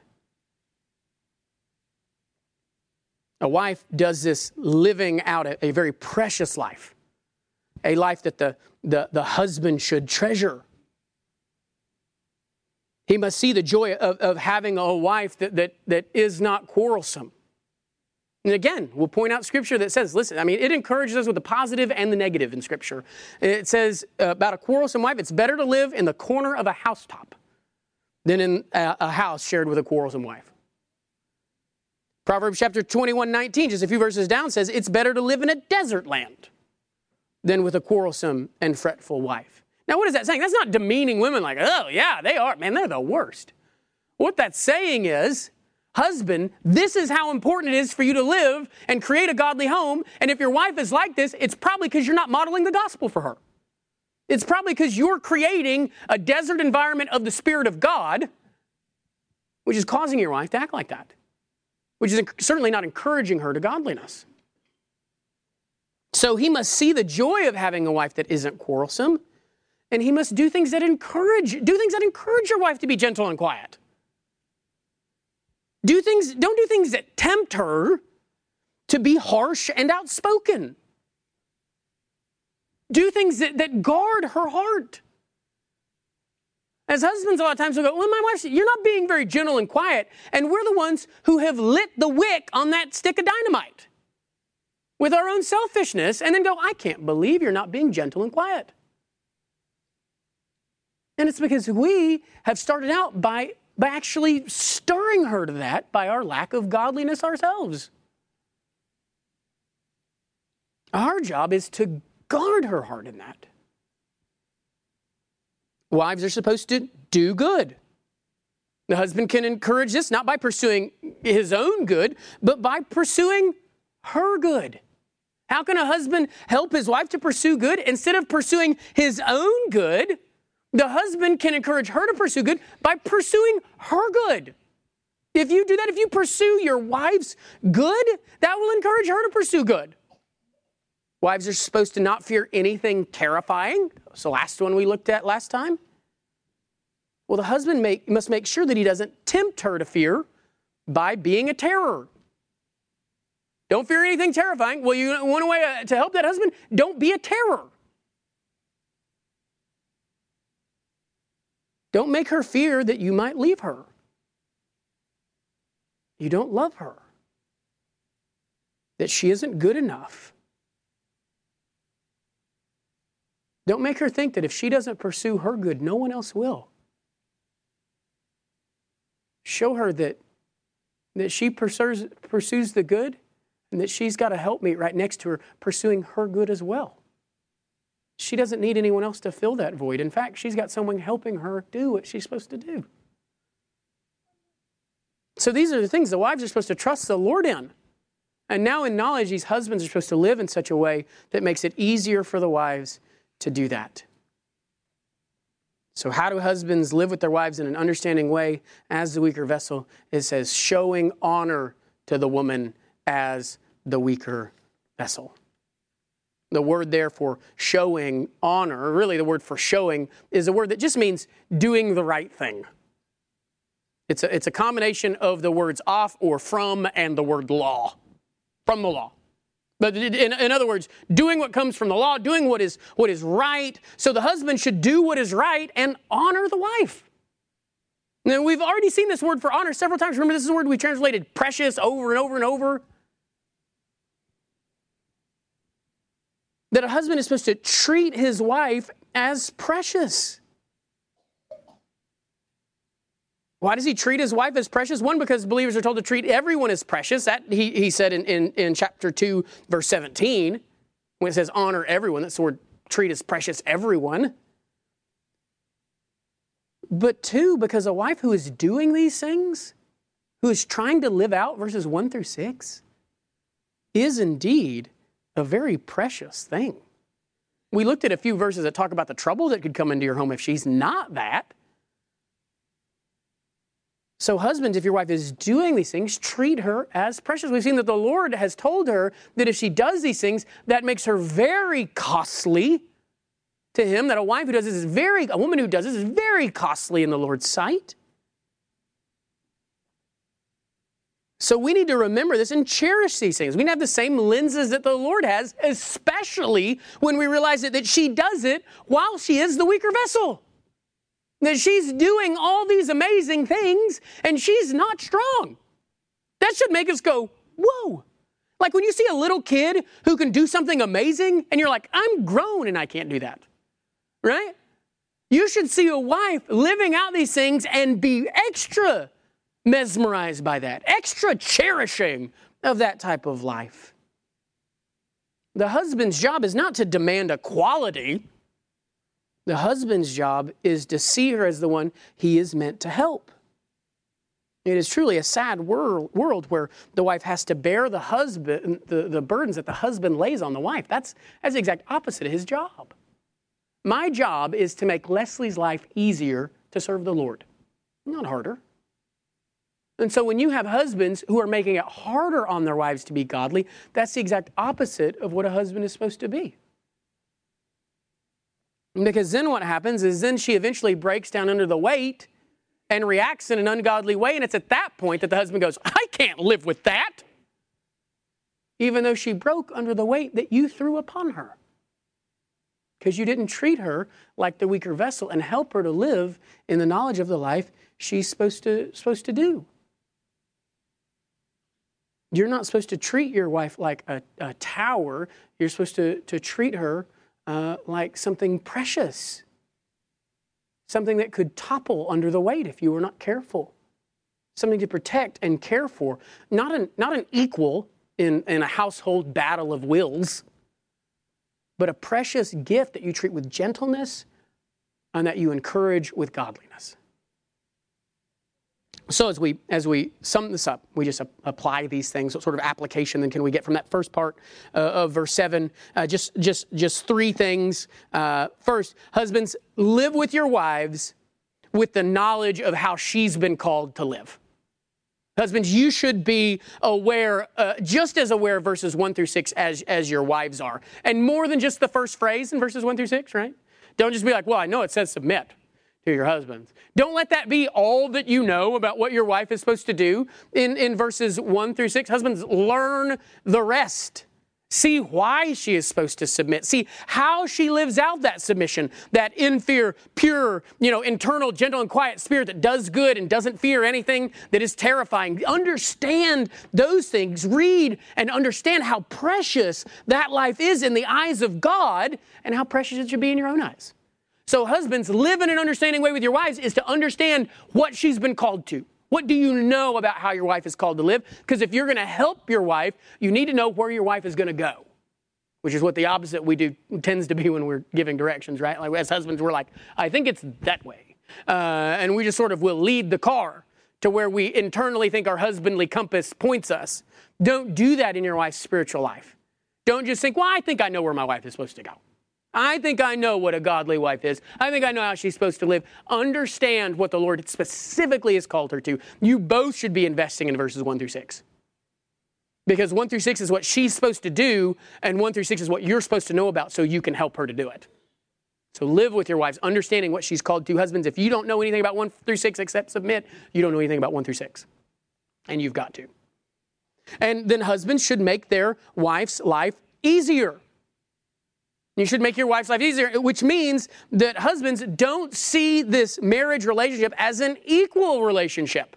Speaker 1: A wife does this living out a, a very precious life, a life that the, the, the husband should treasure. He must see the joy of, of having a wife that, that, that is not quarrelsome, And again, we'll point out Scripture that says, listen, I mean, it encourages us with the positive and the negative in Scripture. It says uh, about a quarrelsome wife, it's better to live in the corner of a housetop than in a, a house shared with a quarrelsome wife. Proverbs chapter twenty-one, nineteen, just a few verses down, says it's better to live in a desert land than with a quarrelsome and fretful wife. Now, what is that saying? That's not demeaning women like, oh, yeah, they are. Man, they're the worst. What that's saying is, husband, this is how important it is for you to live and create a godly home. And if your wife is like this, it's probably because you're not modeling the gospel for her. It's probably because you're creating a desert environment of the Spirit of God, which is causing your wife to act like that, which is certainly not encouraging her to godliness. So he must see the joy of having a wife that isn't quarrelsome, and he must do things that encourage, do things that encourage your wife to be gentle and quiet. Do things, don't do things that tempt her to be harsh and outspoken. Do things that, that guard her heart. As husbands, a lot of times we'll go, well, my wife, you're not being very gentle and quiet. And we're the ones who have lit the wick on that stick of dynamite with our own selfishness, and then go, I can't believe you're not being gentle and quiet. And it's because we have started out by by actually stirring her to that by our lack of godliness ourselves. Our job is to guard her heart in that. Wives are supposed to do good. The husband can encourage this not by pursuing his own good, but by pursuing her good. How can a husband help his wife to pursue good? Instead of pursuing his own good, the husband can encourage her to pursue good by pursuing her good. If you do that, if you pursue your wife's good, that will encourage her to pursue good. Wives are supposed to not fear anything terrifying. It's the last one we looked at last time. Well, the husband make, must make sure that he doesn't tempt her to fear by being a terror. Don't fear anything terrifying. Well, you want a way to help that husband? Don't be a terror. Don't make her fear that you might leave her. You don't love her. That she isn't good enough. Don't make her think that if she doesn't pursue her good, no one else will. Show her that, that she pursues, pursues the good and that she's got a helpmate right next to her pursuing her good as well. She doesn't need anyone else to fill that void. In fact, she's got someone helping her do what she's supposed to do. So these are the things the wives are supposed to trust the Lord in. And now in knowledge, these husbands are supposed to live in such a way that makes it easier for the wives to do that. So how do husbands live with their wives in an understanding way as the weaker vessel? It says showing honor to the woman as the weaker vessel. The word there for showing honor, or really the word for showing, is a word that just means doing the right thing. It's a, it's a combination of the words off or from and the word law, from the law. But in, in other words, doing what comes from the law, doing what is, what is right. So the husband should do what is right and honor the wife. Now, we've already seen this word for honor several times. Remember, this is a word we translated precious over and over and over. That a husband is supposed to treat his wife as precious. Why does he treat his wife as precious? One, because believers are told to treat everyone as precious. That he, he said in, in, in chapter two, verse seventeen, when it says honor everyone, that's the word treat as precious everyone. But two, because a wife who is doing these things, who is trying to live out verses one through six, is indeed a very precious thing. We looked at a few verses that talk about the trouble that could come into your home if she's not that. So husbands, if your wife is doing these things, treat her as precious. We've seen that the Lord has told her that if she does these things, that makes her very costly to him, that a wife who does this is very, a woman who does this is very costly in the Lord's sight. So we need to remember this and cherish these things. We need to have the same lenses that the Lord has, especially when we realize that, that she does it while she is the weaker vessel. That she's doing all these amazing things and she's not strong. That should make us go, whoa, Like when you see a little kid who can do something amazing and you're like, I'm grown and I can't do that, right? You should see a wife living out these things and be extra mesmerized by that, extra cherishing of that type of life. The husband's job is not to demand equality. The husband's job is to see her as the one he is meant to help. It is truly a sad wor- world where the wife has to bear the husband, the, the burdens that the husband lays on the wife. That's, that's the exact opposite of his job. My job is to make Leslie's life easier to serve the Lord, not harder. And so when you have husbands who are making it harder on their wives to be godly, that's the exact opposite of what a husband is supposed to be. Because then what happens is then she eventually breaks down under the weight and reacts in an ungodly way. And it's at that point that the husband goes, I can't live with that. Even though she broke under the weight that you threw upon her. Because you didn't treat her like the weaker vessel and help her to live in the knowledge of the life she's supposed to, supposed to do. You're not supposed to treat your wife like a, a tower. You're supposed to, to treat her uh, like something precious. Something that could topple under the weight if you were not careful. Something to protect and care for. Not an, not an equal in, in a household battle of wills, but a precious gift that you treat with gentleness and that you encourage with godliness. So as we as we sum this up, we just a- apply these things. What sort of application then can we get from that first part uh, of verse seven? Uh, just just just three things. Uh, first, husbands, live with your wives with the knowledge of how she's been called to live. Husbands, you should be aware, uh, just as aware of verses one through six as as your wives are, and more than just the first phrase in verses one through six. Right? Don't just be like, well, I know it says submit to your husbands. Don't let that be all that you know about what your wife is supposed to do in, in verses one through six. Husbands, learn the rest. See why she is supposed to submit. See how she lives out that submission, that in fear, pure, you know, internal, gentle, and quiet spirit that does good and doesn't fear anything that is terrifying. Understand those things. Read and understand how precious that life is in the eyes of God and how precious it should be in your own eyes. So husbands, live in an understanding way with your wives is to understand what she's been called to. What do you know about how your wife is called to live? Because if you're going to help your wife, you need to know where your wife is going to go, which is what the opposite we do tends to be when we're giving directions, right? Like as husbands, we're like, I think it's that way. Uh, and we just sort of will lead the car to where we internally think our husbandly compass points us. Don't do that in your wife's spiritual life. Don't just think, well, I think I know where my wife is supposed to go. I think I know what a godly wife is. I think I know how she's supposed to live. Understand what the Lord specifically has called her to. You both should be investing in verses one through six. Because one through six is what she's supposed to do, and one through six is what you're supposed to know about so you can help her to do it. So live with your wives, understanding what she's called to. Husbands, if you don't know anything about one through six except submit, you don't know anything about one through six. And you've got to. And then husbands should make their wife's life easier. You should make your wife's life easier, which means that husbands don't see this marriage relationship as an equal relationship.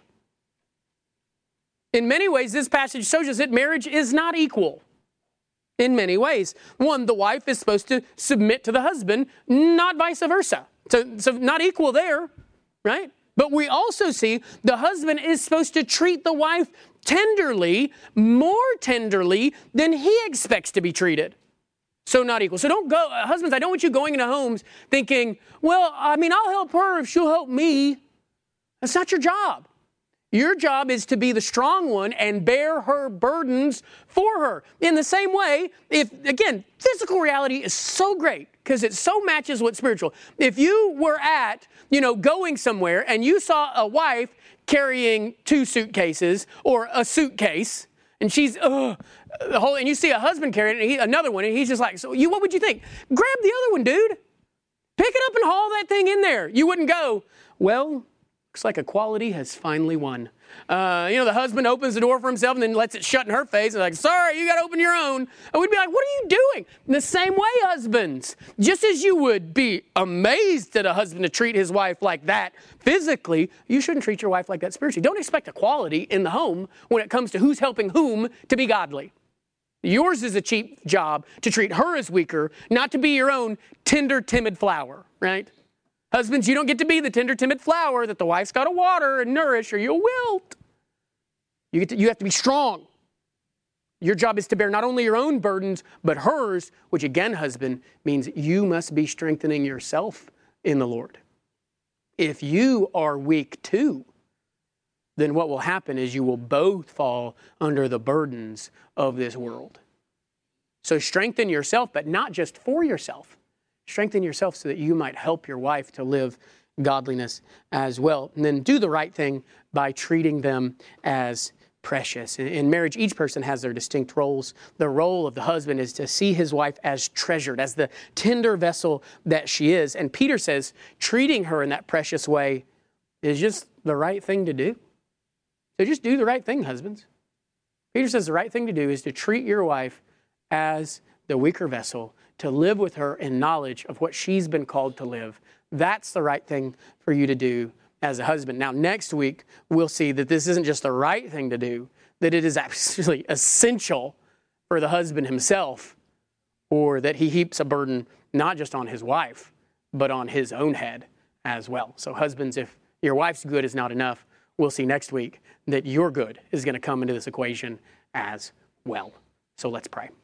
Speaker 1: In many ways, this passage shows us that marriage is not equal. In many ways. One, the wife is supposed to submit to the husband, not vice versa. So, so not equal there, right? But we also see the husband is supposed to treat the wife tenderly, more tenderly than he expects to be treated. So not equal. So don't go, uh, husbands, I don't want you going into homes thinking, well, I mean, I'll help her if she'll help me. That's not your job. Your job is to be the strong one and bear her burdens for her. In the same way, if, again, physical reality is so great because it so matches with spiritual. If you were at, you know, going somewhere and you saw a wife carrying two suitcases or a suitcase, and she's, ugh, the whole, and you see a husband carrying it, and he, another one, and he's just like, so you, what would you think? Grab the other one, dude. Pick it up and haul that thing in there. You wouldn't go, well, looks like equality has finally won. Uh, you know, the husband opens the door for himself and then lets it shut in her face. And like, sorry, you got to open your own. And we'd be like, what are you doing? In the same way, husbands, just as you would be amazed at a husband to treat his wife like that physically, you shouldn't treat your wife like that spiritually. Don't expect equality in the home when it comes to who's helping whom to be godly. Yours is a cheap job to treat her as weaker, not to be your own tender, timid flower, right? Husbands, you don't get to be the tender, timid flower that the wife's got to water and nourish or you'll wilt. You, get to, you have to be strong. Your job is to bear not only your own burdens, but hers, which again, husband, means you must be strengthening yourself in the Lord. If you are weak too, then what will happen is you will both fall under the burdens of this world. So strengthen yourself, but not just for yourself. Strengthen yourself so that you might help your wife to live godliness as well. And then do the right thing by treating them as precious. In marriage, each person has their distinct roles. The role of the husband is to see his wife as treasured, as the tender vessel that she is. And Peter says treating her in that precious way is just the right thing to do. So just do the right thing, husbands. Peter says the right thing to do is to treat your wife as the weaker vessel, to live with her in knowledge of what she's been called to live. That's the right thing for you to do as a husband. Now, next week, we'll see that this isn't just the right thing to do, that it is absolutely essential for the husband himself, or that he heaps a burden not just on his wife, but on his own head as well. So husbands, if your wife's good is not enough, we'll see next week that your good is going to come into this equation as well. So let's pray.